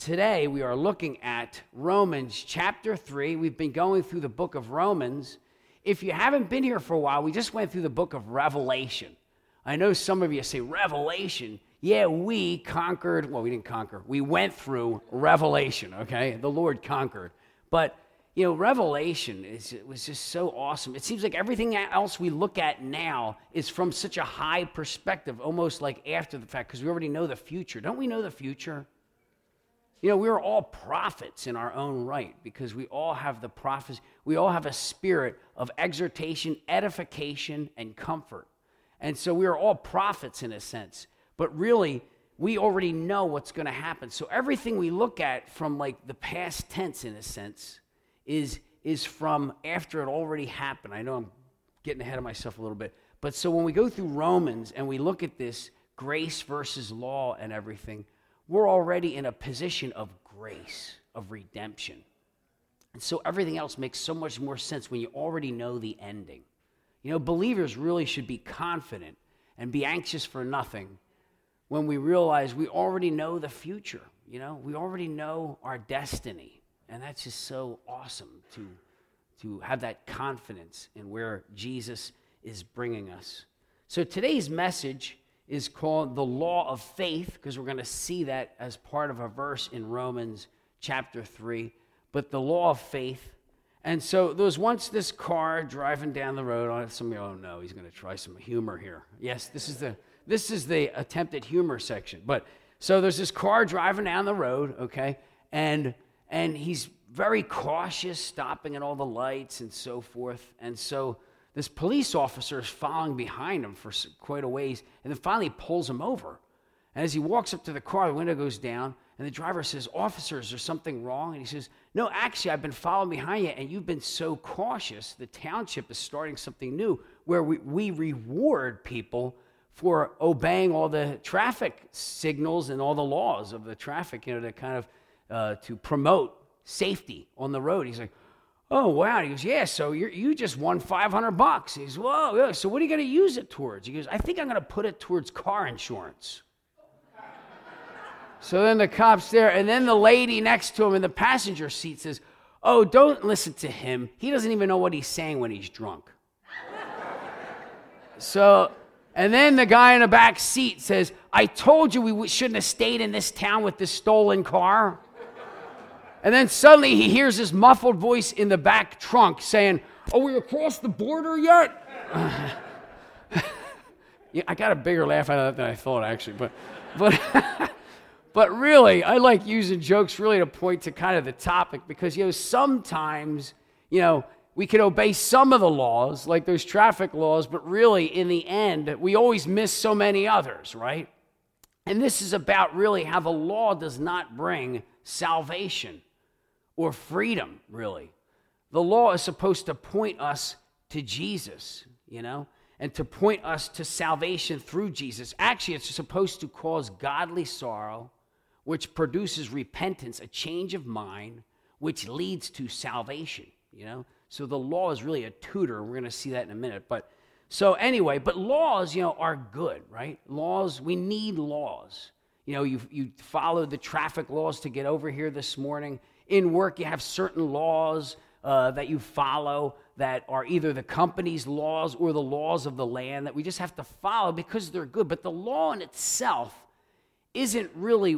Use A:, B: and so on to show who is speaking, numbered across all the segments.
A: today we are looking at Romans chapter 3. We've been going through the book of Romans. If you haven't been here for a while, we just went through the book of Revelation. I know some of you say, Revelation? Yeah, we conquered. Well, we didn't conquer. We went through Revelation, okay? The Lord conquered. But, you know, Revelation was just so awesome. It seems like everything else we look at now is from such a high perspective, almost like after the fact, because we already know the future. Don't we know the future? You know, we're all prophets in our own right because we all have the prophecy. We all have a spirit of exhortation, edification, and comfort. And so we are all prophets in a sense. But really, we already know what's going to happen. So everything we look at from like the past tense in a sense is from after it already happened. I know I'm getting ahead of myself a little bit. But so when we go through Romans and we look at this grace versus law and everything, we're already in a position of grace, of redemption. And so everything else makes so much more sense when you already know the ending. You know, believers really should be confident and be anxious for nothing when we realize we already know the future. You know, we already know our destiny. And that's just so awesome to have that confidence in where Jesus is bringing us. So today's message is called the law of faith, because we're going to see that as part of a verse in Romans chapter 3. But the law of faith. And so there was once this car driving down the road. Some of you don't know. He's going to try some humor here. Yes, this is the attempted humor section. But so there's this car driving down the road, okay, and he's very cautious, stopping at all the lights and so forth. And so this police officer is following behind him for quite a ways, and then finally pulls him over. And as he walks up to the car, the window goes down, and the driver says, "Officer, is there something wrong?" And he says, "No, actually, I've been following behind you, and you've been so cautious. The township is starting something new where we reward people for obeying all the traffic signals and all the laws of the traffic, you know, to kind of to promote safety on the road." He's like, "Oh, wow." He goes, "Yeah, so you just won $500. He goes, "Whoa, yeah, so what are you going to use it towards?" He goes, "I think I'm going to put it towards car insurance." So then the cop's there, and then the lady next to him in the passenger seat says, "Oh, don't listen to him. He doesn't even know what he's saying when he's drunk." And then the guy in the back seat says, "I told you we shouldn't have stayed in this town with this stolen car." And then suddenly he hears this muffled voice in the back trunk saying, "Are we across the border yet?" Yeah, I got a bigger laugh out of that than I thought, actually. But really, I like using jokes really to point to kind of the topic because, you know, sometimes, you know, we can obey some of the laws, like those traffic laws, but really, in the end, we always miss so many others, right? And this is about really how the law does not bring salvation or freedom, really. The law is supposed to point us to Jesus, you know, and to point us to salvation through Jesus. Actually, it's supposed to cause godly sorrow, which produces repentance, a change of mind, which leads to salvation, you know. So the law is really a tutor. We're going to see that in a minute. But laws, you know, are good, right? Laws, we need laws. You know, you followed the traffic laws to get over here this morning. In work, you have certain laws that you follow that are either the company's laws or the laws of the land that we just have to follow because they're good. But the law in itself isn't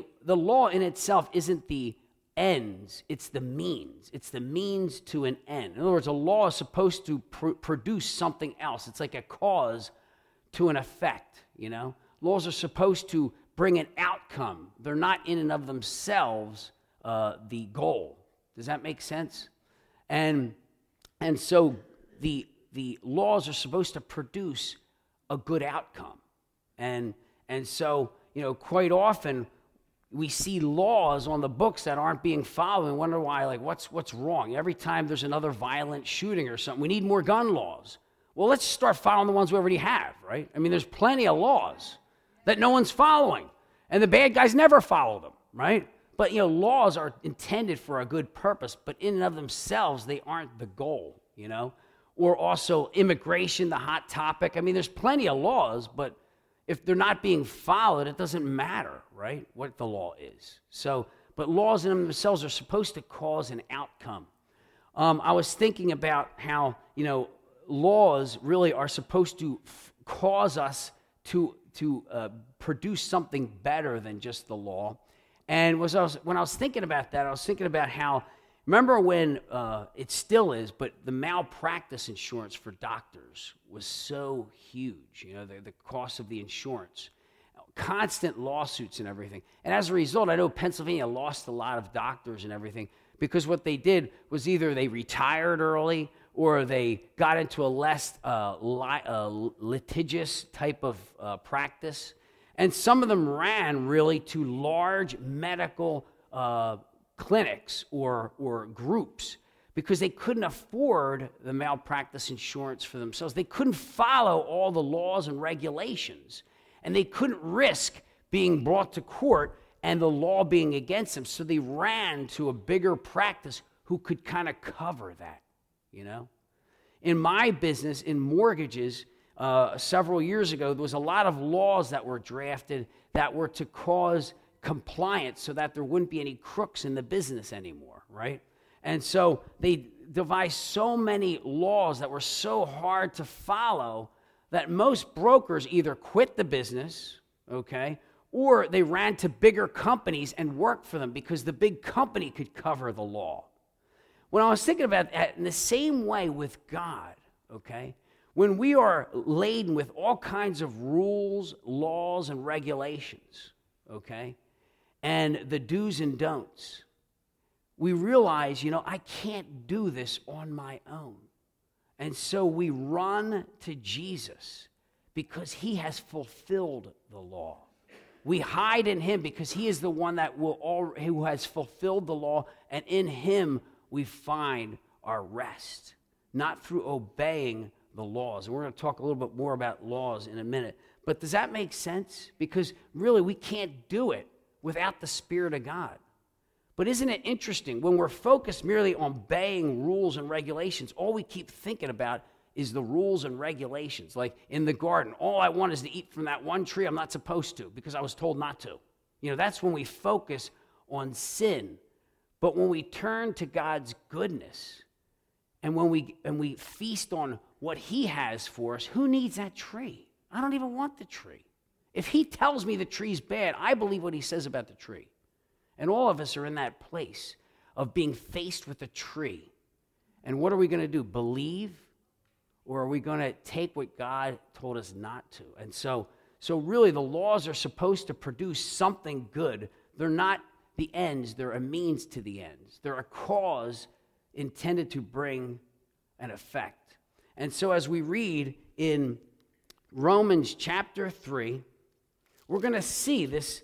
A: the ends, it's the means. It's the means to an end. In other words, a law is supposed to produce something else. It's like a cause to an effect, you know? Laws are supposed to bring an outcome. They're not in and of themselves the goal. Does that make sense? And so the laws are supposed to produce a good outcome. And so, you know, quite often we see laws on the books that aren't being followed and wonder why, like, what's wrong? Every time there's another violent shooting or something, we need more gun laws. Well, let's start following the ones we already have, right? I mean, there's plenty of laws that no one's following, and the bad guys never follow them, right? But, you know, laws are intended for a good purpose, but in and of themselves, they aren't the goal, you know? Or also immigration, the hot topic. I mean, there's plenty of laws, but if they're not being followed, it doesn't matter, right, what the law is. So, but laws in themselves are supposed to cause an outcome. I was thinking about how, laws really are supposed to cause us to produce something better than just the law. And when I was thinking about that, I was thinking about how, remember when, it still is, but the malpractice insurance for doctors was so huge, the cost of the insurance, constant lawsuits and everything. And as a result, I know Pennsylvania lost a lot of doctors and everything because what they did was either they retired early or they got into a less litigious type of practice. And some of them ran really to large medical clinics or groups because they couldn't afford the malpractice insurance for themselves. They couldn't follow all the laws and regulations, and they couldn't risk being brought to court and the law being against them. So they ran to a bigger practice who could kind of cover that, In my business, in mortgages, several years ago, there was a lot of laws that were drafted that were to cause compliance so that there wouldn't be any crooks in the business anymore, right? And so they devised so many laws that were so hard to follow that most brokers either quit the business, okay, or they ran to bigger companies and worked for them because the big company could cover the law. When I was thinking about that, in the same way with God, okay, when we are laden with all kinds of rules, laws, and regulations, okay, and the do's and don'ts, we realize, I can't do this on my own. And so we run to Jesus because he has fulfilled the law. We hide in him because he is the one who has fulfilled the law, and in him we find our rest, not through obeying the laws. And we're going to talk a little bit more about laws in a minute. But does that make sense? Because really we can't do it without the Spirit of God. But isn't it interesting, when we're focused merely on obeying rules and regulations, all we keep thinking about is the rules and regulations. Like in the garden, all I want is to eat from that one tree I'm not supposed to because I was told not to. That's when we focus on sin. But when we turn to God's goodness and when we feast on what he has for us, who needs that tree? I don't even want the tree. If he tells me the tree's bad, I believe what he says about the tree. And all of us are in that place of being faced with a tree. And what are we going to do? Believe? Or are we going to take what God told us not to? And so really the laws are supposed to produce something good. They're not the ends, they're a means to the ends. They're a cause intended to bring an effect. And so as we read in Romans chapter 3, we're going to see this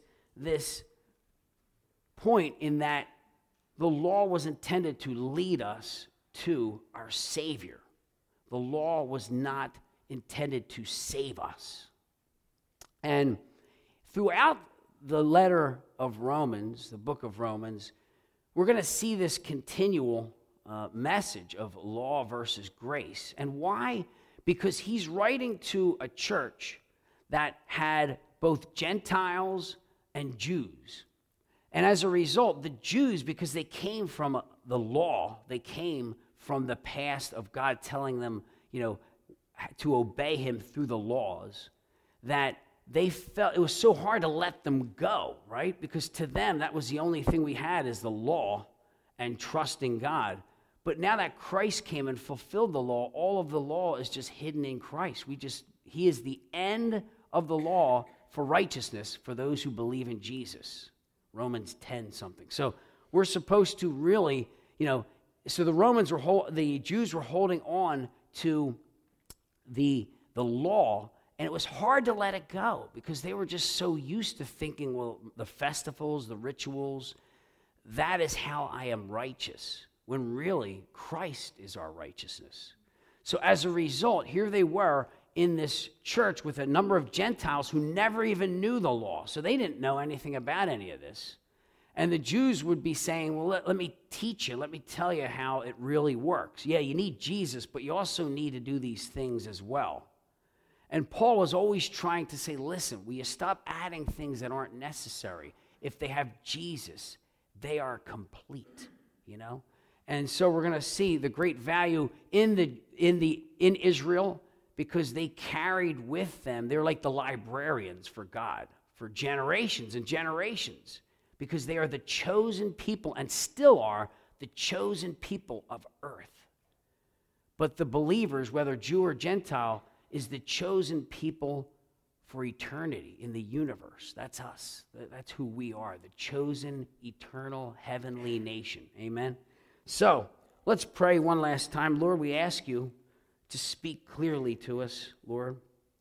A: point in that the law was intended to lead us to our Savior. The law was not intended to save us. And throughout the letter of Romans, the book of Romans, we're going to see this continual message of law versus grace. And why? Because he's writing to a church that had both Gentiles and Jews. And as a result, the Jews, because they came from the law, they came from the past of God telling them, to obey him through the laws, that they felt it was so hard to let them go, right? Because to them, that was the only thing we had is the law and trusting God. But now that Christ came and fulfilled the law, all of the law is just hidden in Christ. He is the end of the law for righteousness for those who believe in Jesus. Romans 10 something. So we're supposed to really, so the Jews were holding on to the law, and it was hard to let it go because they were just so used to thinking, well, the festivals, the rituals, that is how I am righteous, when really Christ is our righteousness. So as a result, here they were in this church with a number of Gentiles who never even knew the law. So they didn't know anything about any of this. And the Jews would be saying, well, let me teach you. Let me tell you how it really works. Yeah, you need Jesus, but you also need to do these things as well. And Paul was always trying to say, listen, will you stop adding things that aren't necessary? If they have Jesus, they are complete, you know? And so we're going to see the great value in Israel, because they carried with them, they're like the librarians for God for generations and generations, because they are the chosen people and still are the chosen people of earth. But the believers, whether Jew or Gentile, is the chosen people for eternity in the universe. That's us. That's who we are, the chosen, eternal, heavenly nation. Amen? So, let's pray one last time. Lord, we ask you to speak clearly to us, Lord.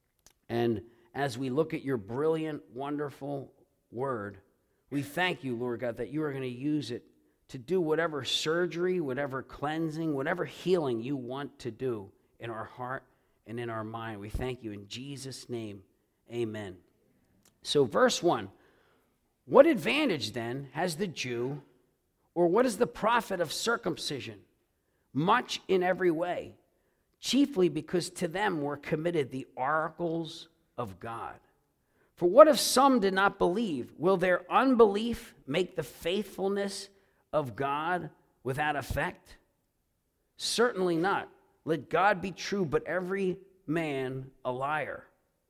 A: And as we look at your brilliant, wonderful word, we thank you, Lord God, that you are going to use it to do whatever surgery, whatever cleansing, whatever healing you want to do in our heart and in our mind. We thank you in Jesus' name. Amen. So verse 1, what advantage then has the Jew, or what is the profit of circumcision? Much in every way, chiefly because to them were committed the oracles of God. For what if some did not believe? Will their unbelief make the faithfulness of God without effect? Certainly not. Let God be true, but every man a liar.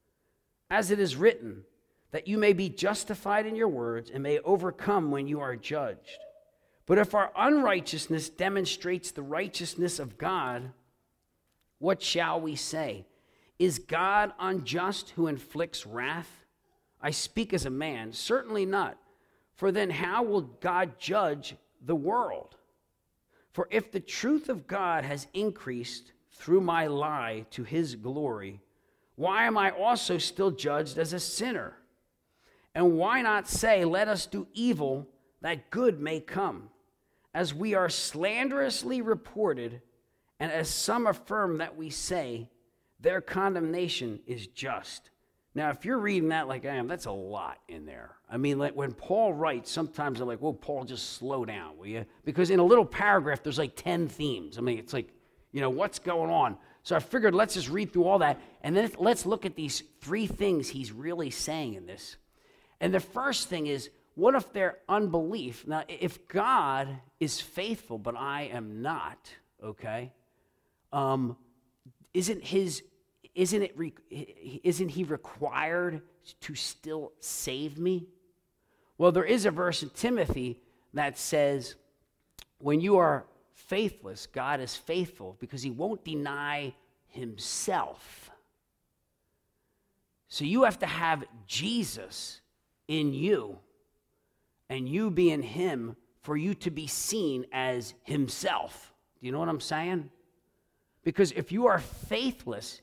A: As it is written, that you may be justified in your words and may overcome when you are judged. But if our unrighteousness demonstrates the righteousness of God, what shall we say? Is God unjust who inflicts wrath? I speak as a man, certainly not. For then how will God judge the world? For if the truth of God has increased through my lie to his glory, why am I also still judged as a sinner? And why not say, let us do evil that good may come? As we are slanderously reported, and as some affirm that we say, their condemnation is just. Now, if you're reading that like I am, that's a lot in there. I mean, like when Paul writes, sometimes I'm like, well, Paul, just slow down, will you? Because in a little paragraph, there's like 10 themes. I mean, it's like, you know, what's going on? So I figured let's just read through all that, and then let's look at these 3 things he's really saying in this. And the first thing is, what if their unbelief? Now, if God is faithful, but I am not, okay, isn't he required to still save me? Well, there is a verse in Timothy that says, when you are faithless, God is faithful because he won't deny himself. So you have to have Jesus in you and you be in him for you to be seen as himself. Do you know what I'm saying? Because if you are faithless,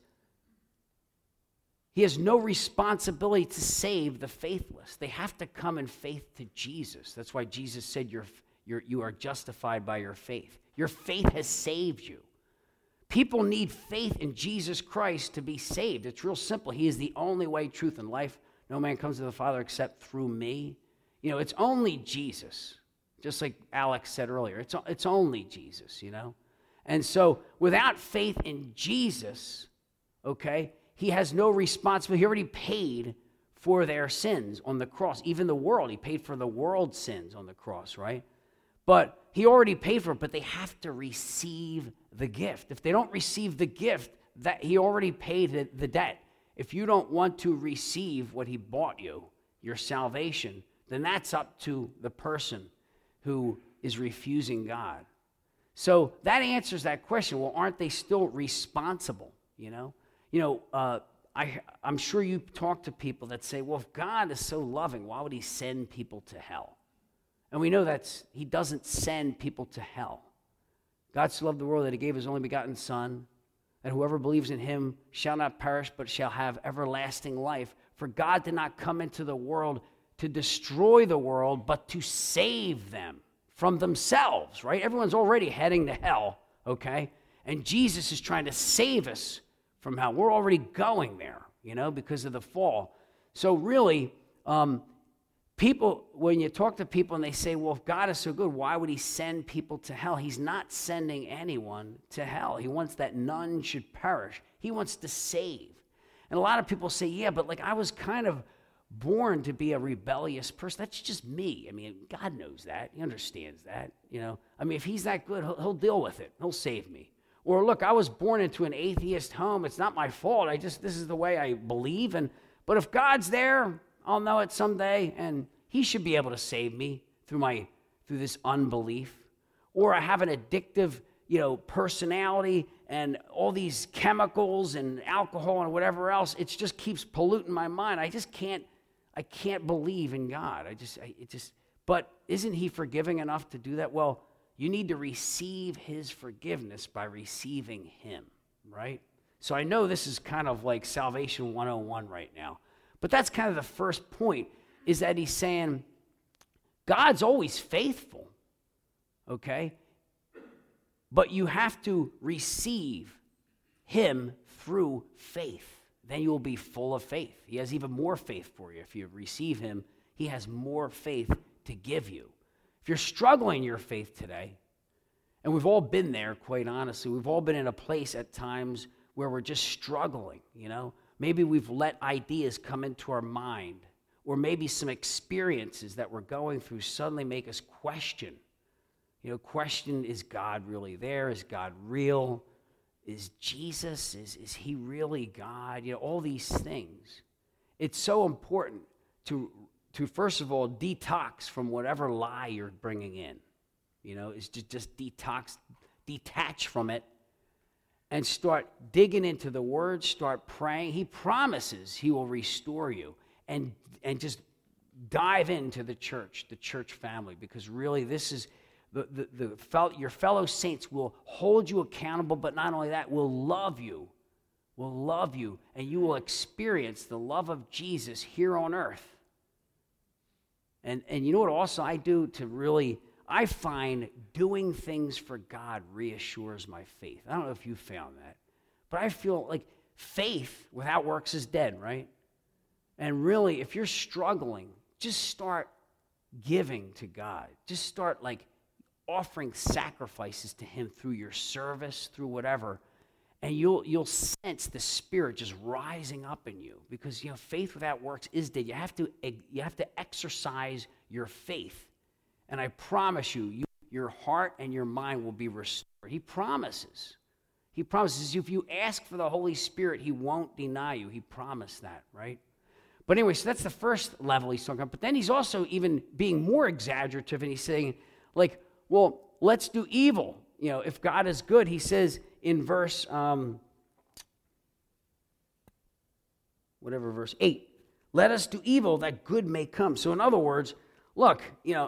A: he has no responsibility to save the faithless. They have to come in faith to Jesus. That's why Jesus said you are justified by your faith. Your faith has saved you. People need faith in Jesus Christ to be saved. It's real simple. He is the only way, truth, and life. No man comes to the Father except through me. You know, it's only Jesus. Just like Alex said earlier, it's only Jesus, you know. And so without faith in Jesus, okay, he has no responsibility. He already paid for their sins on the cross. Even the world, he paid for the world's sins on the cross, right? But he already paid for it, but they have to receive the gift. If they don't receive the gift, that he already paid the debt. If you don't want to receive what he bought you, your salvation, then that's up to the person who is refusing God. So that answers that question. Well, aren't they still responsible, you know? I'm sure you talk to people that say, well, if God is so loving, why would he send people to hell? And we know he doesn't send people to hell. God so loved the world that he gave his only begotten Son, that whoever believes in him shall not perish, but shall have everlasting life. For God did not come into the world to destroy the world, but to save them from themselves, right? Everyone's already heading to hell, okay? And Jesus is trying to save us from hell. We're already going there, you know, because of the fall. So really, people, when you talk to people and they say, well, if God is so good, why would he send people to hell? He's not sending anyone to hell. He wants that none should perish. He wants to save. And a lot of people say, yeah, but like I was kind of born to be a rebellious person. That's just me. I mean, God knows that. He understands that, you know. I mean, if he's that good, he'll deal with it. He'll save me. Or look, I was born into an atheist home. It's not my fault. This is the way I believe. But if God's there, I'll know it someday, and he should be able to save me through this unbelief. Or I have an addictive, personality and all these chemicals and alcohol and whatever else. It just keeps polluting my mind. I can't believe in God. But isn't he forgiving enough to do that? Well, you need to receive his forgiveness by receiving him, right? So I know this is kind of like Salvation 101 right now. But that's kind of the first point, is that he's saying God's always faithful, okay? But you have to receive him through faith. Then you will be full of faith. He has even more faith for you. If you receive him, he has more faith to give you. If you're struggling in your faith today, and we've all been there, quite honestly, we've all been in a place at times where we're just struggling, Maybe we've let ideas come into our mind, or maybe some experiences that we're going through suddenly make us question. Question, is God really there? Is God real? Is Jesus, is he really God? All these things. It's so important to first of all, detox from whatever lie you're bringing in. Is to just detach from it, and start digging into the Word, start praying. He promises he will restore you, and just dive into the church family, because really this is your fellow saints will hold you accountable, but not only that, will love you, and you will experience the love of Jesus here on earth. And you know what also I do I find doing things for God reassures my faith. I don't know if you found that, but I feel like faith without works is dead, right? And really, if you're struggling, just start giving to God. Just start offering sacrifices to him through your service, through whatever, and you'll sense the Spirit just rising up in you, because faith without works is dead. You have to exercise your faith. And I promise you, your heart and your mind will be restored. He promises. If you ask for the Holy Spirit, he won't deny you. He promised that, right? But anyway, so that's the first level he's talking about. But then he's also even being more exaggerative, and he's saying, well, let's do evil. If God is good, he says in verse, verse 8, let us do evil that good may come. So in other words, look,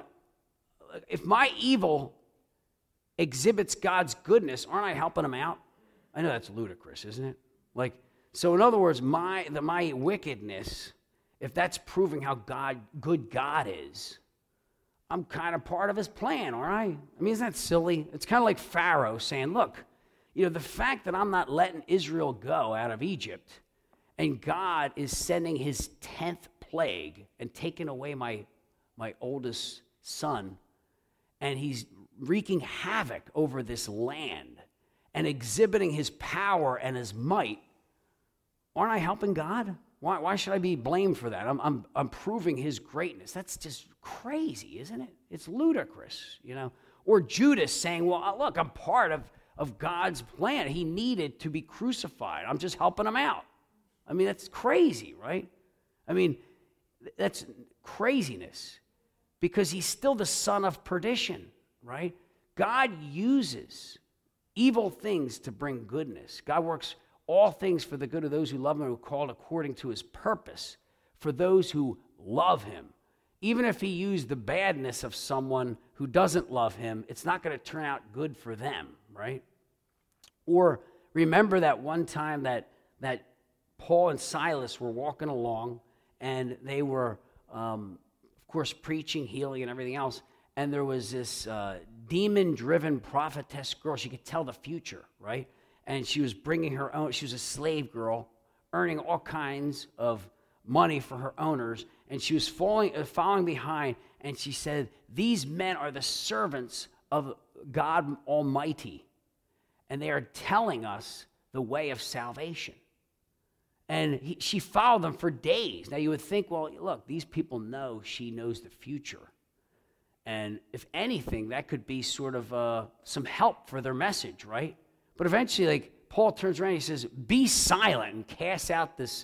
A: if my evil exhibits God's goodness, aren't I helping him out? I know that's ludicrous, isn't it? So in other words, my wickedness, if that's proving how good God is, I'm kind of part of his plan, all right? I mean, isn't that silly? It's kind of like Pharaoh saying, look, the fact that I'm not letting Israel go out of Egypt, and God is sending his 10th plague and taking away my oldest son, and he's wreaking havoc over this land and exhibiting his power and his might, aren't I helping God? Why should I be blamed for that? I'm proving his greatness. That's just crazy, isn't it? It's ludicrous, Or Judas saying, well, look, I'm part of God's plan. He needed to be crucified. I'm just helping him out. I mean, that's crazy, right? I mean, that's craziness, because he's still the son of perdition, right? God uses evil things to bring goodness. God works all things for the good of those who love him and who are called according to his purpose, for those who love him. Even if he used the badness of someone who doesn't love him, it's not going to turn out good for them, right? Or remember that one time that Paul and Silas were walking along, and they were, of course, preaching, healing, and everything else, and there was this demon-driven prophetess girl. She could tell the future, right? And she was bringing her own, she was a slave girl, earning all kinds of money for her owners, and she was following behind, and she said, these men are the servants of God Almighty, and they are telling us the way of salvation. And she followed them for days. Now, you would think, well, look, these people know she knows the future. And if anything, that could be sort of some help for their message, right? But eventually, like, Paul turns around and he says, be silent, and casts out this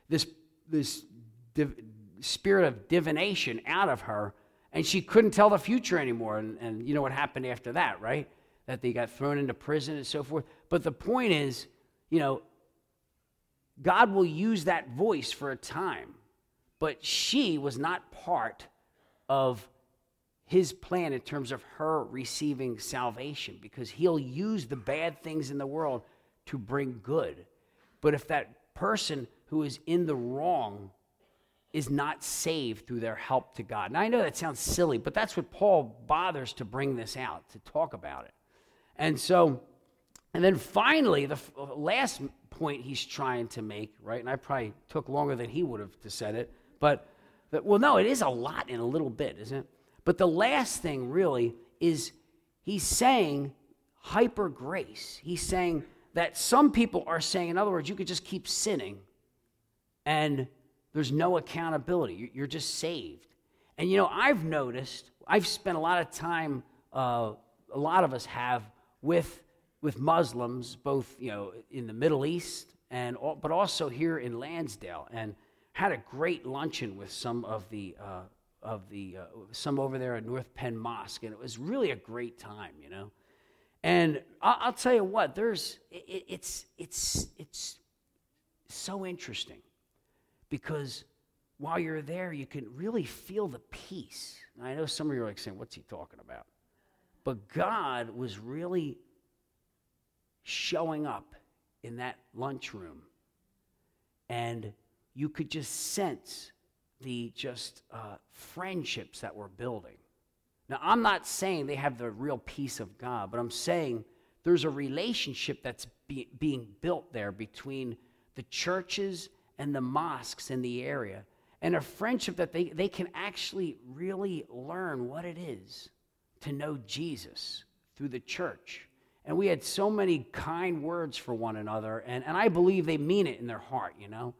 A: spirit of divination out of her. And she couldn't tell the future anymore. And you know what happened after that, right? That they got thrown into prison and so forth. But the point is, you know, God will use that voice for a time. But she was not part of his plan in terms of her receiving salvation, because he'll use the bad things in the world to bring good. But if that person who is in the wrong is not saved through their help to God. Now, I know that sounds silly, but that's what Paul bothers to bring this out, to talk about it. And so, and then finally, the last point he's trying to make, right, and I probably took longer than he would have to said it, but, well, no, it is a lot in a little bit, isn't it? But the last thing really is he's saying hyper grace. He's saying that some people are saying, in other words, you could just keep sinning and there's no accountability. You're just saved. And, you know, I've noticed, I've spent a lot of time, a lot of us have, with Muslims, both, you know, in the Middle East but also here in Lansdale, and had a great luncheon with some of the some over there at North Penn Mosque, and it was really a great time, you know. And I'll tell you what, it's so interesting, because while you're there, you can really feel the peace. And I know some of you are like saying, what's he talking about? But God was really showing up in that lunchroom, and you could just sense the friendships that we're building. Now, I'm not saying they have the real peace of God, but I'm saying there's a relationship that's being built there between the churches and the mosques in the area, and a friendship that they can actually really learn what it is to know Jesus through the church. And we had so many kind words for one another, and I believe they mean it in their heart, you know.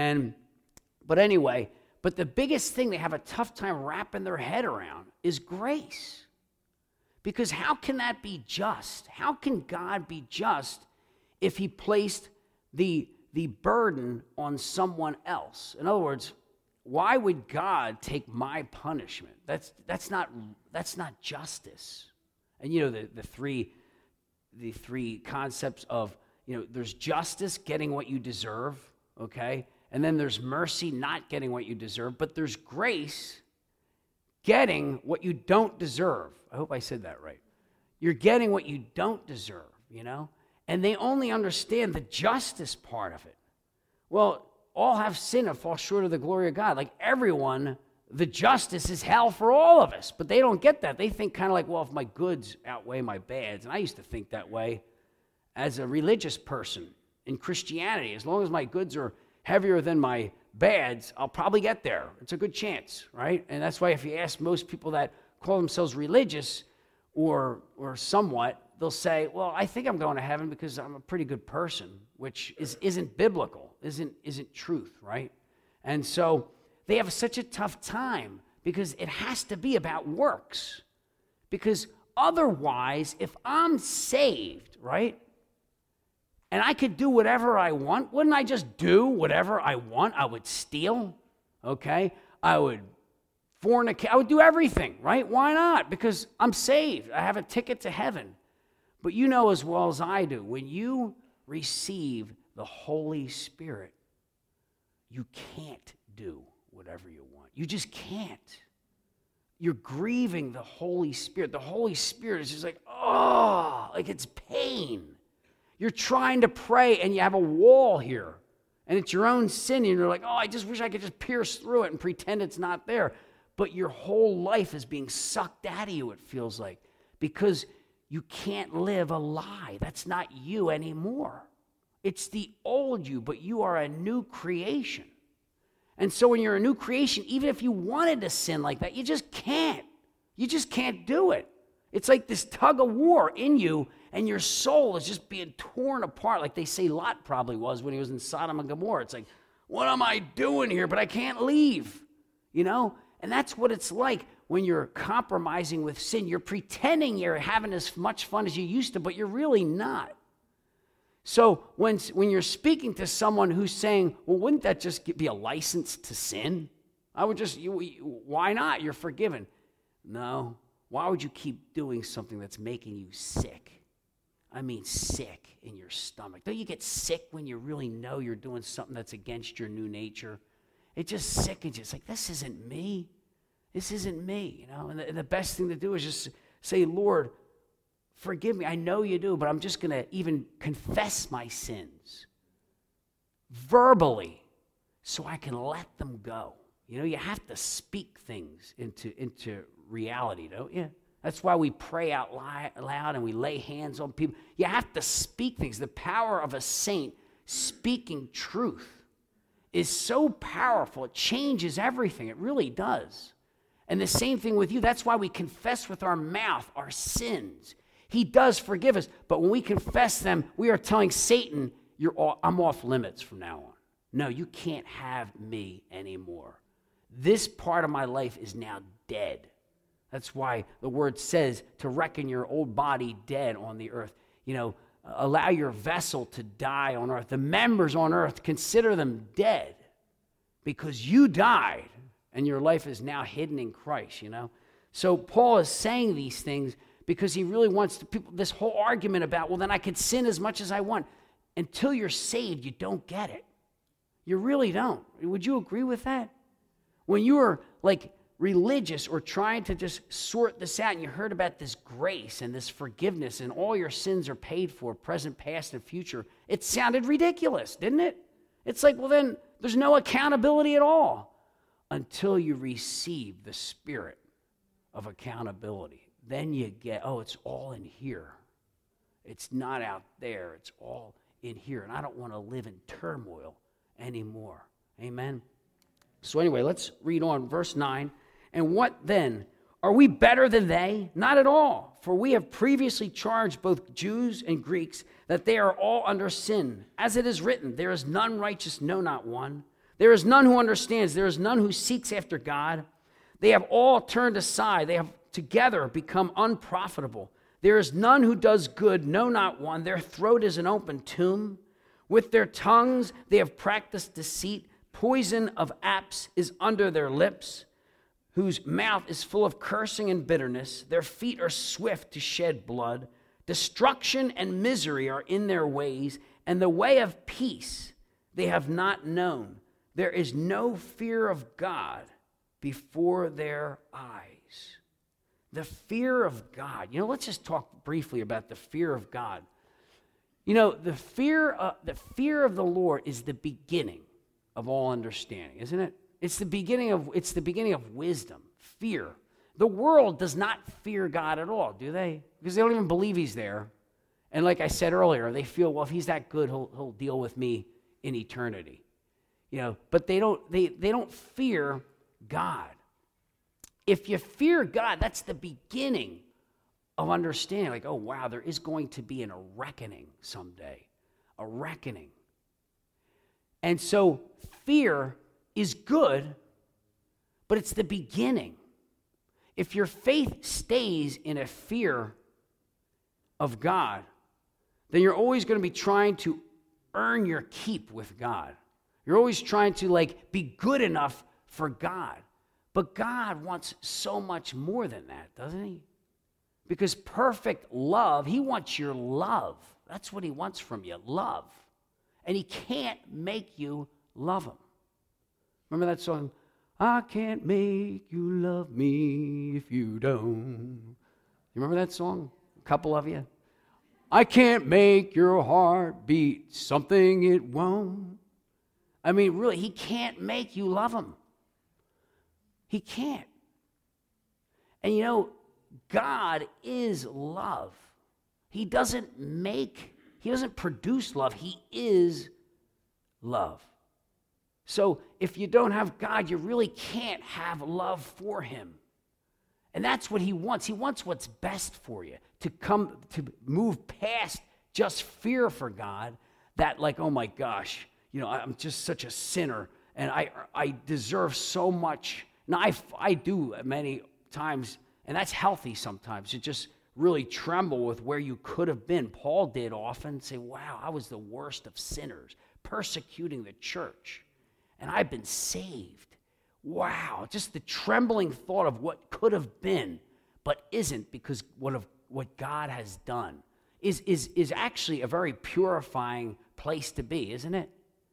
A: But anyway, but the biggest thing they have a tough time wrapping their head around is grace. Because how can that be just? How can God be just if he placed the burden on someone else? In other words, why would God take my punishment? That's not justice. And you know the three concepts of, you know, there's justice, getting what you deserve, okay? And then there's mercy, not getting what you deserve. But there's grace, getting what you don't deserve. I hope I said that right. You're getting what you don't deserve, you know? And they only understand the justice part of it. Well, all have sinned and fall short of the glory of God. Like everyone, the justice is hell for all of us. But they don't get that. They think kind of like, well, if my goods outweigh my bads. And I used to think that way as a religious person in Christianity. As long as my goods are heavier than my bads, I'll probably get there. It's a good chance, right? And that's why if you ask most people that call themselves religious or somewhat, they'll say, well, I think I'm going to heaven because I'm a pretty good person, which isn't biblical, isn't truth, right? And so they have such a tough time because it has to be about works. Because otherwise, if I'm saved, right, and I could do whatever I want, wouldn't I just do whatever I want? I would steal, okay? I would fornicate. I would do everything, right? Why not? Because I'm saved. I have a ticket to heaven. But you know as well as I do, when you receive the Holy Spirit, you can't do whatever you want. You just can't. You're grieving the Holy Spirit. The Holy Spirit is just like, oh, like it's pain. You're trying to pray and you have a wall here. And it's your own sin. And you're like, oh, I just wish I could just pierce through it and pretend it's not there. But your whole life is being sucked out of you, it feels like. Because you can't live a lie. That's not you anymore. It's the old you, but you are a new creation. And so when you're a new creation, even if you wanted to sin like that, you just can't. You just can't do it. It's like this tug of war in you, and your soul is just being torn apart, like they say Lot probably was when he was in Sodom and Gomorrah. It's like, what am I doing here? But I can't leave, you know? And that's what it's like when you're compromising with sin. You're pretending you're having as much fun as you used to, but you're really not. So when you're speaking to someone who's saying, well, wouldn't that just be a license to sin? I would just, why not? You're forgiven. No. Why would you keep doing something that's making you sick? I mean sick in your stomach. Don't you get sick when you really know you're doing something that's against your new nature? It just sickens you. It's like, this isn't me. This isn't me, you know? And the best thing to do is just say, Lord, forgive me. I know you do, but I'm just going to even confess my sins verbally so I can let them go. You know, you have to speak things into reality, don't you? That's why we pray out loud and we lay hands on people. You have to speak things. The power of a saint speaking truth is so powerful. It changes everything. It really does. And the same thing with you. That's why we confess with our mouth our sins. He does forgive us. But when we confess them, we are telling Satan, I'm off limits from now on. No, you can't have me anymore. This part of my life is now dead. That's why the word says to reckon your old body dead on the earth. You know, allow your vessel to die on earth. The members on earth, consider them dead because you died and your life is now hidden in Christ, you know. So Paul is saying these things because he really wants people, this whole argument about, well, then I could sin as much as I want. Until you're saved, you don't get it. You really don't. Would you agree with that? When you were like religious or trying to just sort this out and you heard about this grace and this forgiveness and all your sins are paid for, present, past, and future, it sounded ridiculous, didn't it? It's like, well, then there's no accountability at all until you receive the spirit of accountability. Then you get, oh, it's all in here. It's not out there. It's all in here. And I don't want to live in turmoil anymore. Amen? So anyway, let's read on verse 9. And what then? Are we better than they? Not at all. For we have previously charged both Jews and Greeks that they are all under sin. As it is written, there is none righteous, no, not one. There is none who understands. There is none who seeks after God. They have all turned aside. They have together become unprofitable. There is none who does good, no, not one. Their throat is an open tomb. With their tongues they have practiced deceit. Poison of apes is under their lips, whose mouth is full of cursing and bitterness. Their feet are swift to shed blood. Destruction and misery are in their ways, and the way of peace they have not known. There is no fear of God before their eyes. The fear of God. You know, let's just talk briefly about the fear of God. You know, the fear of the Lord is the beginning of all understanding, isn't it? It's the beginning of wisdom, fear. The world does not fear God at all, do they? Because they don't even believe he's there. And like I said earlier, they feel, well, if he's that good, he'll deal with me in eternity. You know, but they don't fear God. If you fear God, that's the beginning of understanding. Like, oh wow, there is going to be a reckoning someday. A reckoning. And so fear is good, but it's the beginning. If your faith stays in a fear of God, then you're always going to be trying to earn your keep with God. You're always trying to be good enough for God. But God wants so much more than that, doesn't he? Because perfect love, he wants your love. That's what he wants from you, love. And he can't make you love him. Remember that song? I can't make you love me if you don't. You remember that song? A couple of you? I can't make your heart beat something it won't. I mean, really, he can't make you love him. He can't. And you know, God is love. He doesn't produce love. He is love. So if you don't have God, you really can't have love for him. And that's what he wants. He wants what's best for you, to move past just fear for God, that like, oh my gosh, I'm just such a sinner, and I deserve so much. Now, I do many times, and that's healthy sometimes, to just really tremble with where you could have been. Paul did often say, wow, I was the worst of sinners, persecuting the church, and I've been saved. Wow, just the trembling thought of what could have been, but isn't, because what God has done is actually a very purifying place to be, isn't it?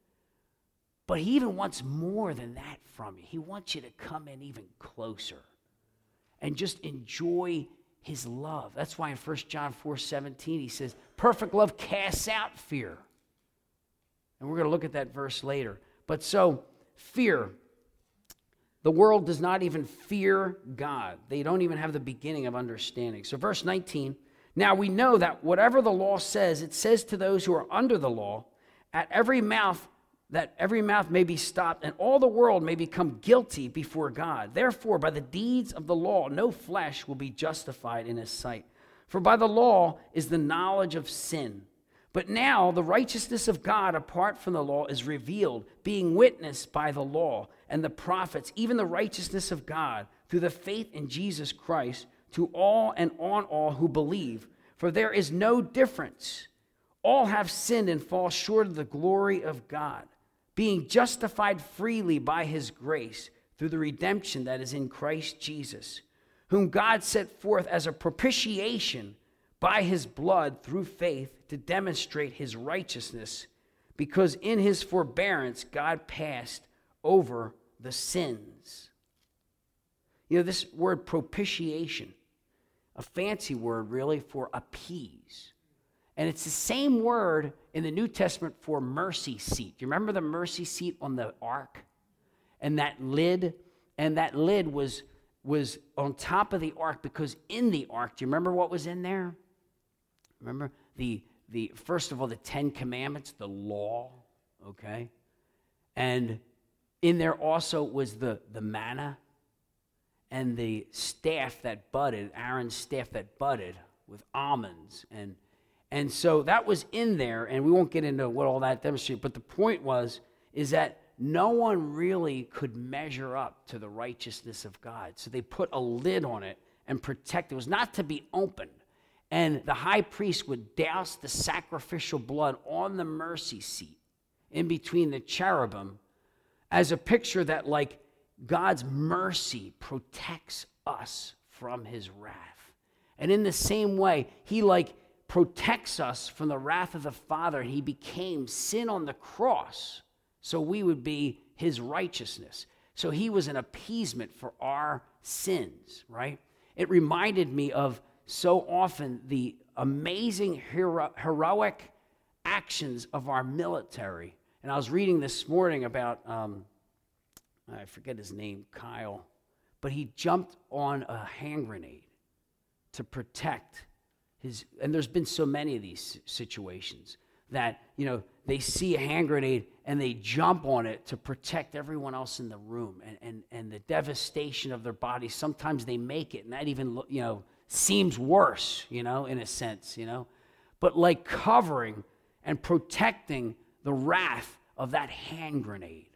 A: But he even wants more than that from you. He wants you to come in even closer and just enjoy his love. That's why in 1 John 4:17 he says, perfect love casts out fear. And we're going to look at that verse later. But so, fear. The world does not even fear God. They don't even have the beginning of understanding. So verse 19, now we know that whatever the law says, it says to those who are under the law, that every mouth may be stopped, and all the world may become guilty before God. Therefore, by the deeds of the law, no flesh will be justified in his sight. For by the law is the knowledge of sin. But now the righteousness of God apart from the law is revealed, being witnessed by the law and the prophets, even the righteousness of God through the faith in Jesus Christ, to all and on all who believe. For there is no difference. All have sinned and fall short of the glory of God, being justified freely by his grace through the redemption that is in Christ Jesus, whom God set forth as a propitiation by his blood through faith to demonstrate his righteousness, because in his forbearance God passed over the sins. This word propitiation, a fancy word really for appease. And it's the same word in the New Testament for mercy seat. Do you remember the mercy seat on the ark? And that lid? And that lid was on top of the ark, because in the ark, do you remember what was in there? Remember the first of all, the 10 Commandments, the law, okay? And in there also was the manna and the staff that budded, Aaron's staff that budded with almonds. And so that was in there, and we won't get into what all that demonstrated, but the point is that no one really could measure up to the righteousness of God. So they put a lid on it and protect it. It was not to be opened. And the high priest would douse the sacrificial blood on the mercy seat in between the cherubim as a picture that, like, God's mercy protects us from his wrath. And in the same way, he, protects us from the wrath of the Father. He became sin on the cross so we would be his righteousness. So he was an appeasement for our sins, right? It reminded me of so often the amazing heroic actions of our military. And I was reading this morning about, I forget his name, Kyle, but he jumped on a hand grenade to protect his, and there's been so many of these situations that, they see a hand grenade and they jump on it to protect everyone else in the room, and the devastation of their bodies. Sometimes they make it, and that even, seems worse, in a sense, but covering and protecting the wrath of that hand grenade,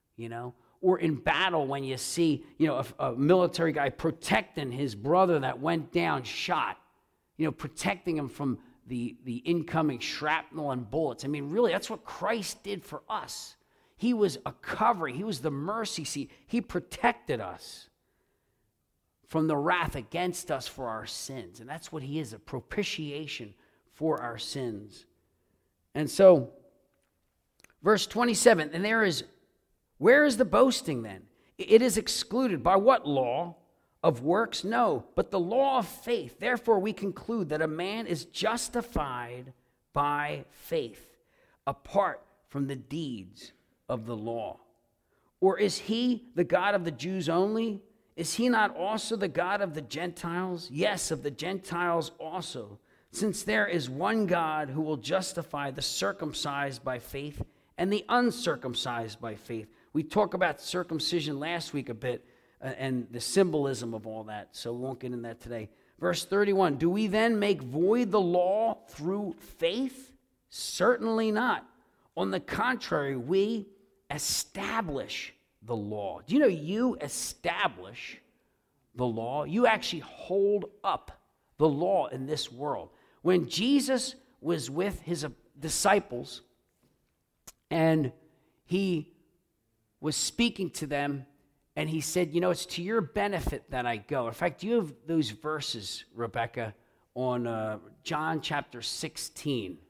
A: or in battle when you see, a military guy protecting his brother that went down shot, protecting him from the incoming shrapnel and bullets. I mean, really, that's what Christ did for us. He was a covering. He was the mercy seat. He protected us from the wrath against us for our sins. And that's what he is, a propitiation for our sins. And so, verse 27, and where is the boasting then? It is excluded. By what law? Of works? No, but the law of faith. Therefore, we conclude that a man is justified by faith, apart from the deeds of the law. Or is he the God of the Jews only? Is he not also the God of the Gentiles? Yes, of the Gentiles also, since there is one God who will justify the circumcised by faith and the uncircumcised by faith. We talked about circumcision last week a bit. and the symbolism of all that. So we won't get into that today. Verse 31, do we then make void the law through faith? Certainly not. On the contrary, we establish the law. Do you know you establish the law? You actually hold up the law in this world. When Jesus was with his disciples and he was speaking to them, and he said, you know, it's to your benefit that I go. In fact, you have those verses, Rebecca, on John chapter 16.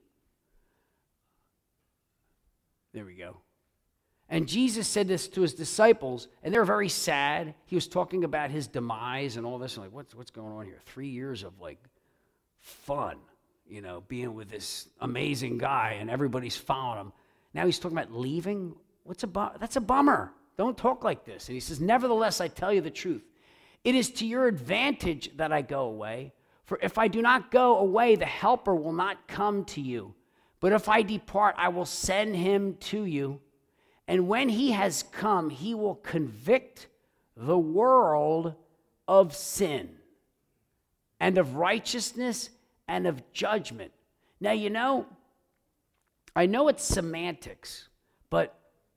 A: There we go. And Jesus said this to his disciples, and they were very sad. He was talking about his demise and all this. I'm like, what's going on here? 3 years of like fun, you know, being with this amazing guy, and everybody's following him. Now he's talking about leaving. That's a bummer. Don't talk like this. And he says, nevertheless, I tell you the truth. It is to your advantage that I go away. For if I do not go away, the Helper will not come to you. But if I depart, I will send him to you. And when he has come, he will convict the world of sin and of righteousness and of judgment. Now, you know, I know it's semantics, but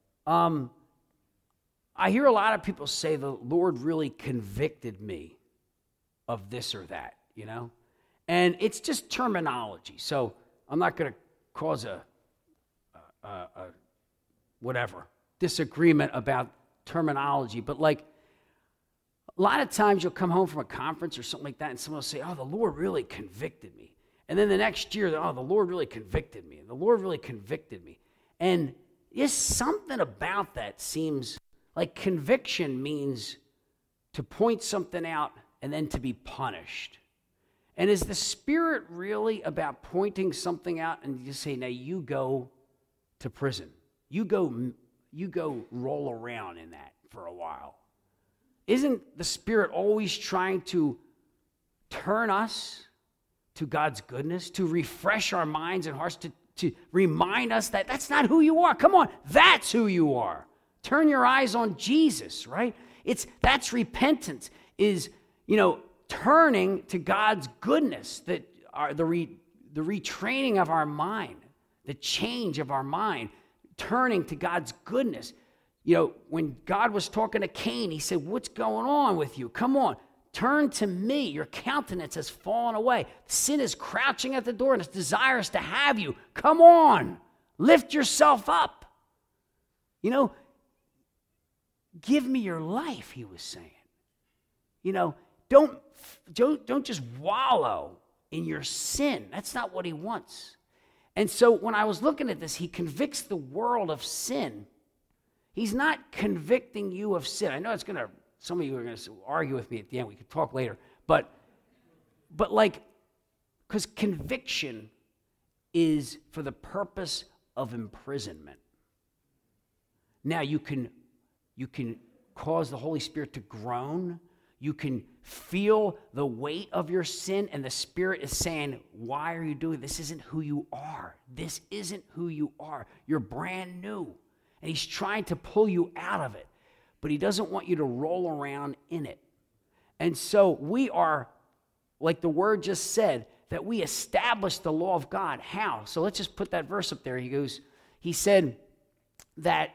A: I hear a lot of people say the Lord really convicted me of this or that, you know? And it's just terminology. So I'm not going to cause a disagreement about terminology. But like a lot of times you'll come home from a conference or something like that and someone will say, oh, the Lord really convicted me. And then the next year, oh, the Lord really convicted me. The Lord really convicted me. And just something about that seems like conviction means to point something out and then to be punished. And is the Spirit really about pointing something out and you say, now you go to prison? You go roll around in that for a while. Isn't the Spirit always trying to turn us to God's goodness, to refresh our minds and hearts, to remind us that that's not who you are? Come on, that's who you are. Turn your eyes on Jesus, right? That's repentance, is, you know, turning to God's goodness, that the retraining of our mind, the change of our mind, turning to God's goodness. You know, when God was talking to Cain, he said, what's going on with you? Come on, turn to me. Your countenance has fallen away. Sin is crouching at the door and it desires to have you. Come on, lift yourself up. You know, give me your life, he was saying. You know, don't just wallow in your sin. That's not what he wants. And so when I was looking at this, he convicts the world of sin. He's not convicting you of sin. I know some of you are going to argue with me at the end. We could talk later. But like, because conviction is for the purpose of imprisonment. Now you can cause the Holy Spirit to groan. You can feel the weight of your sin, and the Spirit is saying, why are you doing this? This isn't who you are. This isn't who you are. You're brand new. And he's trying to pull you out of it, but he doesn't want you to roll around in it. And so we are, like the word just said, that we establish the law of God. How? So let's just put that verse up there. He said that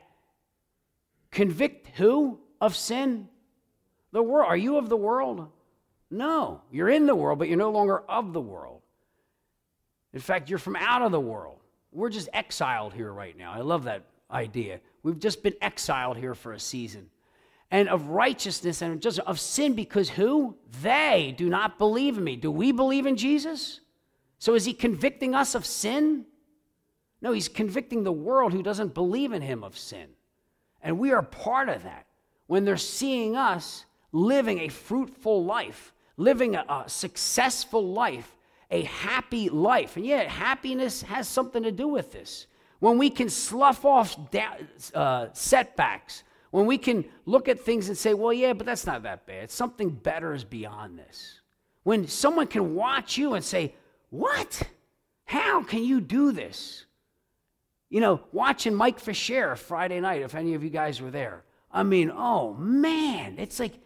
A: convict who of sin? The world. Are you of the world? No. You're in the world, but you're no longer of the world. In fact, you're from out of the world. We're just exiled here right now. I love that idea. We've just been exiled here for a season. And of righteousness and just of sin, because who? They do not believe in me. Do we believe in Jesus? So is he convicting us of sin? No, he's convicting the world who doesn't believe in him of sin. And we are part of that. When they're seeing us living a fruitful life, living a successful life, a happy life. And yet, happiness has something to do with this. When we can slough off setbacks, when we can look at things and say, well, yeah, but that's not that bad. Something better is beyond this. When someone can watch you and say, what? How can you do this? You know, watching Mike Fisher Friday night, if any of you guys were there. I mean, oh, man, it's like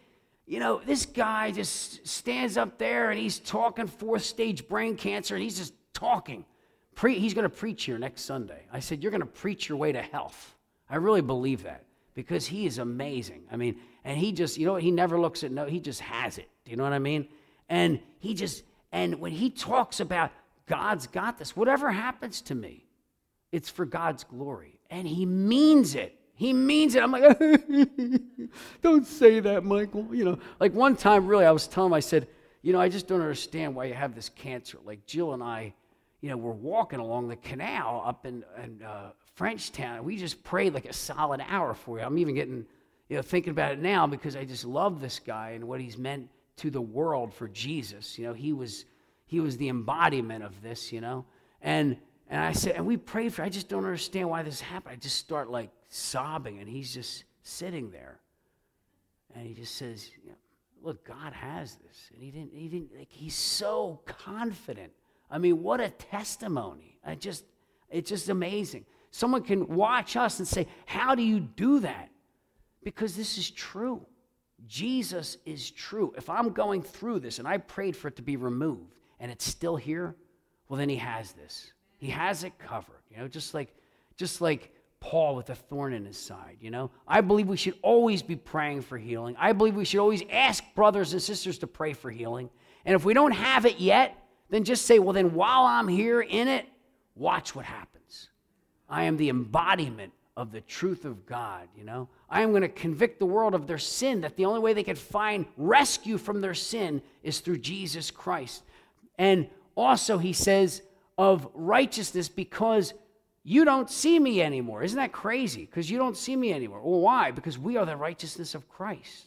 A: this guy just stands up there and he's talking 4th stage brain cancer and he's just talking. He's going to preach here next Sunday. I said, you're going to preach your way to health. I really believe that because he is amazing. I mean, and he just, he never looks at he just has it. Do you know what I mean? And when he talks about God's got this, whatever happens to me, it's for God's glory. And he means it. He means it. I'm like, don't say that, Michael. Like one time, really, I was telling him, I said, I just don't understand why you have this cancer. Like Jill and I, we're walking along the canal up in Frenchtown, and we just prayed like a solid hour for you. I'm even getting, thinking about it now because I just love this guy and what he's meant to the world for Jesus. He was the embodiment of this, And I said, and we prayed for, I just don't understand why this happened. I just start like sobbing, and he's just sitting there. And he just says, look, God has this. And he didn't, like, he's so confident. I mean, what a testimony. It's just amazing. Someone can watch us and say, how do you do that? Because this is true. Jesus is true. If I'm going through this and I prayed for it to be removed and it's still here, well, then he has this. He has it covered, just like Paul with a thorn in his side, I believe we should always be praying for healing. I believe we should always ask brothers and sisters to pray for healing. And if we don't have it yet, then just say, well, then while I'm here in it, watch what happens. I am the embodiment of the truth of God, I am going to convict the world of their sin, that the only way they can find rescue from their sin is through Jesus Christ. And also, he says, of righteousness because you don't see me anymore. Isn't that crazy? Because you don't see me anymore. Well, why? Because we are the righteousness of Christ.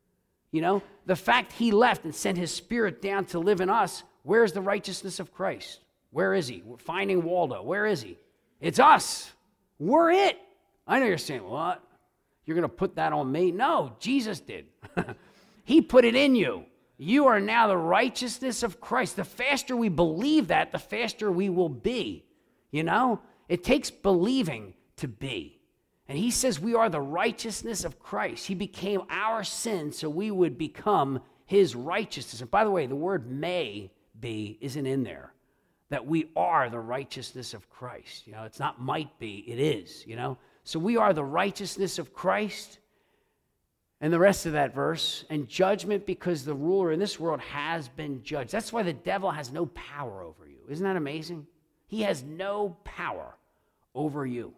A: The fact he left and sent his Spirit down to live in us, where's the righteousness of Christ? Where is he? We're finding Waldo. Where is he? It's us. We're it. I know you're saying, what? You're going to put that on me? No, Jesus did. He put it in you. You are now the righteousness of Christ. The faster we believe that, the faster we will be. It takes believing to be. And he says we are the righteousness of Christ. He became our sin so we would become his righteousness. And by the way, the word may be isn't in there. That we are the righteousness of Christ. It's not might be, it is, So we are the righteousness of Christ. And the rest of that verse, and judgment because the ruler in this world has been judged. That's why the devil has no power over you. Isn't that amazing? He has no power over you.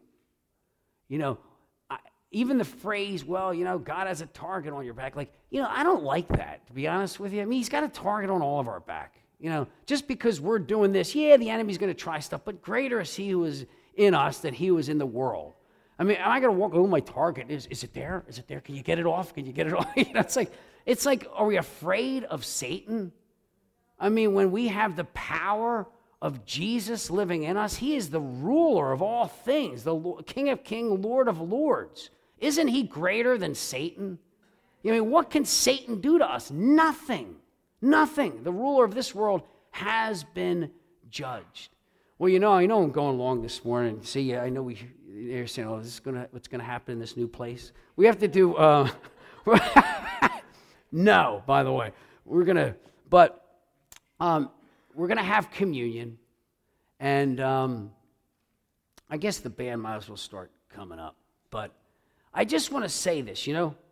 A: Even the phrase, well, God has a target on your back. I don't like that, to be honest with you. I mean, he's got a target on all of our back. Just because we're doing this, the enemy's going to try stuff, but greater is he who is in us than he who is in the world. I mean, am I going to walk, my target, is it there? Is it there? Can you get it off? Can you get it off? It's like, are we afraid of Satan? I mean, when we have the power of Jesus living in us, he is the ruler of all things, the King of kings, Lord of lords. Isn't he greater than Satan? What can Satan do to us? Nothing. Nothing. The ruler of this world has been judged. Well, I know I'm going along this morning. See, I know you're saying, what's going to happen in this new place? We have to do, no, by the way, we're going to have communion, and I guess the band might as well start coming up, but I just want to say this,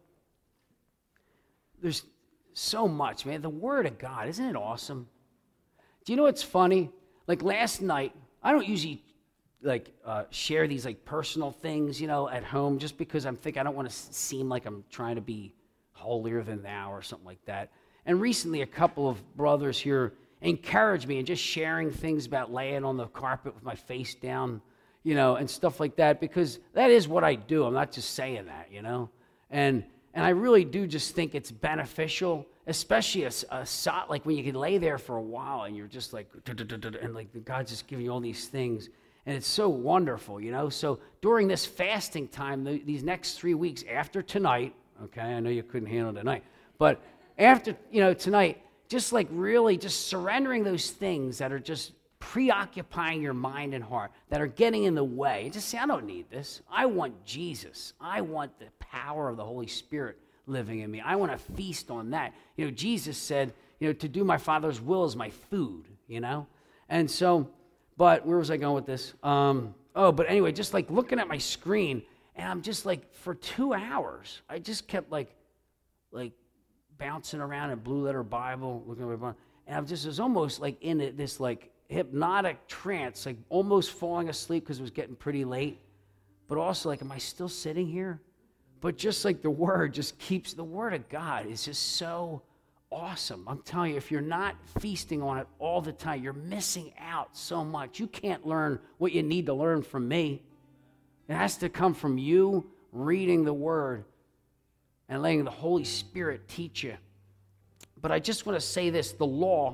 A: there's so much, man. The Word of God, isn't it awesome? Do you know what's funny? Like last night, I don't usually share these personal things, at home, just because I don't want to seem like I'm trying to be holier than thou or something like that. And recently, a couple of brothers here encouraged me in just sharing things about laying on the carpet with my face down, and stuff like that, because that is what I do. I'm not just saying that, And I really do just think it's beneficial, especially like when you can lay there for a while and you're just like, and like God's just giving you all these things. And it's so wonderful, So during this fasting time, these next 3 weeks after tonight, okay, I know you couldn't handle tonight, but after, tonight, just like really just surrendering those things that are just preoccupying your mind and heart, that are getting in the way. Just say, I don't need this. I want Jesus. I want the power of the Holy Spirit living in me. I want to feast on that. Jesus said, to do my Father's will is my food, And so, but where was I going with this? But anyway, just like looking at my screen, and I'm just like, for 2 hours, I just kept like bouncing around in Blue Letter Bible, looking at my Bible, and I was almost like in this like hypnotic trance, like almost falling asleep because it was getting pretty late, but also like, am I still sitting here? But just like the Word the Word of God is just so awesome. I'm telling you, if you're not feasting on it all the time, you're missing out so much. You can't learn what you need to learn from me. It has to come from you reading the Word and letting the Holy Spirit teach you. But I just want to say this, the law,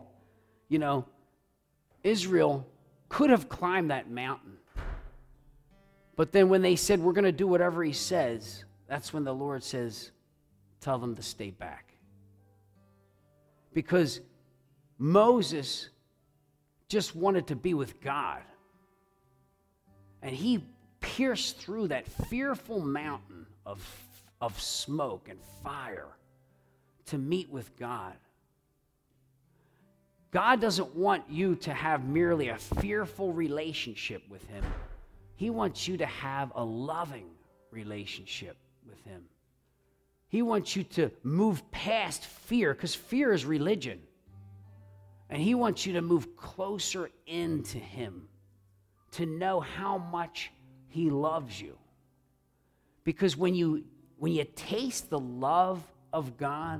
A: Israel could have climbed that mountain. But then when they said, we're going to do whatever he says, that's when the Lord says, tell them to stay back. Because Moses just wanted to be with God. And he pierced through that fearful mountain of smoke and fire to meet with God. God doesn't want you to have merely a fearful relationship with him. He wants you to have a loving relationship with him. He wants you to move past fear, because fear is religion. And he wants you to move closer into him, to know how much he loves you. Because when you taste the love of God,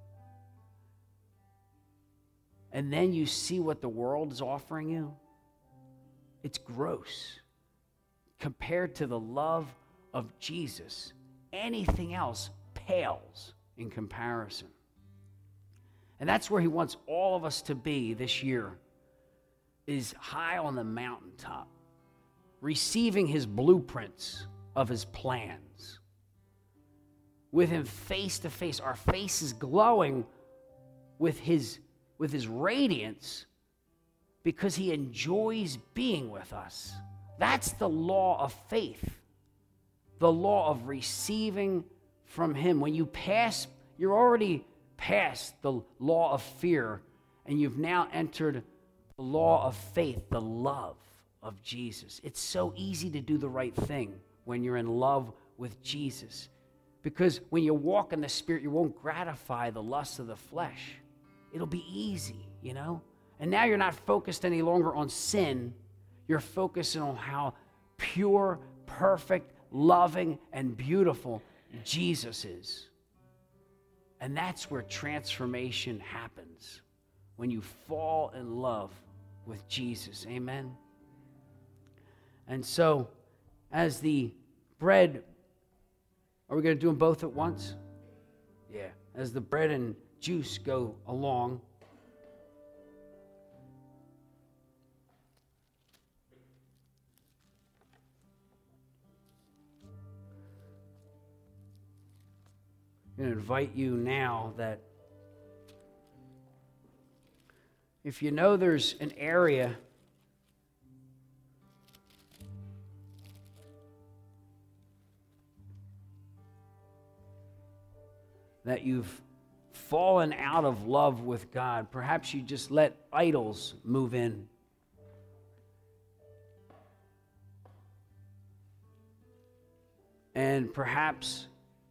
A: and then you see what the world is offering you, it's gross. Compared to the love of Jesus, anything else pales in comparison. And that's where he wants all of us to be this year, is high on the mountaintop, receiving his blueprints of his plans. With him face to face, our faces glowing with his radiance, because he enjoys being with us. That's the law of faith, the law of receiving from him. When you pass, you're already past the law of fear, and you've now entered the law of faith, the love of Jesus. It's so easy to do the right thing when you're in love with Jesus, because when you walk in the Spirit, you won't gratify the lusts of the flesh. It'll be easy, And now you're not focused any longer on sin. You're focusing on how pure, perfect, loving, and beautiful Jesus is. And that's where transformation happens, when you fall in love with Jesus. Amen? And so, as the bread, are we going to do them both at once? Yeah. As the bread and juice go along, I'm going to invite you now that if you know there's an area that you've fallen out of love with God, perhaps you just let idols move in. And perhaps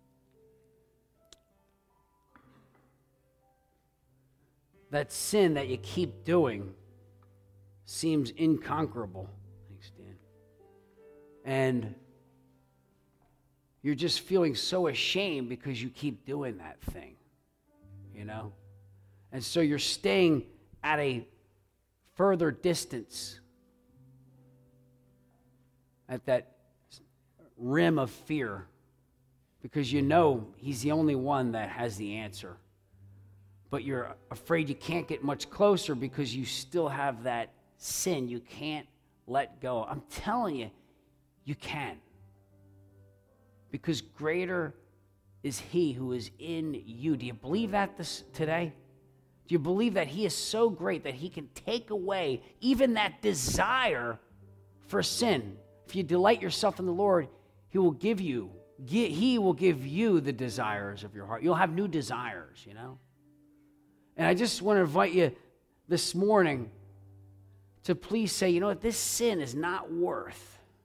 A: that sin that you keep doing seems inconquerable. Thanks, Dan. And you're just feeling so ashamed because you keep doing that thing, And so you're staying at a further distance, at that rim of fear, because he's the only one that has the answer. But you're afraid you can't get much closer because you still have that sin you can't let go. I'm telling you, you can. Because greater is he who is in you. Do you believe that today? Do you believe that he is so great that he can take away even that desire for sin? If you delight yourself in the Lord, he will give you He will give you the desires of your heart. You'll have new desires, you know. And I just want to invite you this morning to please say, you know what, this sin is not worth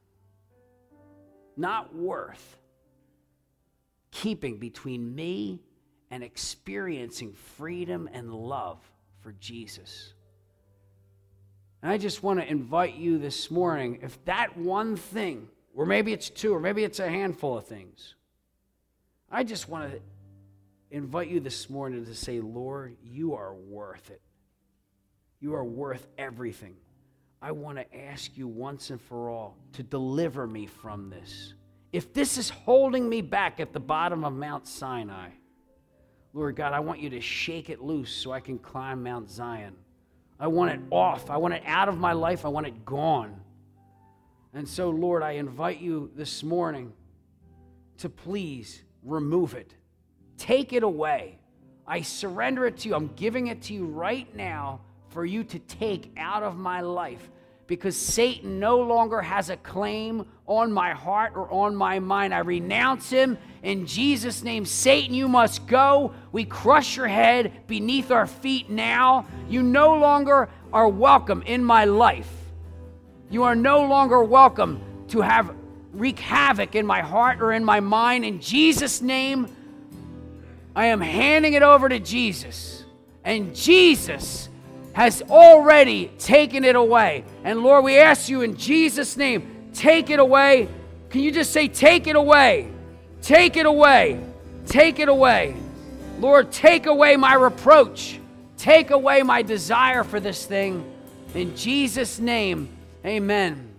A: keeping between me and experiencing freedom and love for Jesus. And I just want to invite you this morning, if that one thing, or maybe it's two, or maybe it's a handful of things, I just want to invite you this morning to say, Lord, you are worth it. You are worth everything. I want to ask you once and for all to deliver me from this. If this is holding me back at the bottom of Mount Sinai, Lord God, I want you to shake it loose so I can climb Mount Zion. I want it off. I want it out of my life. I want it gone. And so, Lord, I invite you this morning to please remove it. Take it away. I surrender it to you. I'm giving it to you right now for you to take out of my life, because Satan no longer has a claim on my heart or on my mind. I renounce him in Jesus' name. Satan, you must go. We crush your head beneath our feet now. You no longer are welcome in my life. You are no longer welcome to wreak havoc in my heart or in my mind. In Jesus' name, I am handing it over to Jesus. And Jesus has already taken it away. And Lord, we ask you in Jesus' name, take it away. Can you just say, take it away? Take it away. Take it away. Lord, take away my reproach. Take away my desire for this thing. In Jesus' name, amen.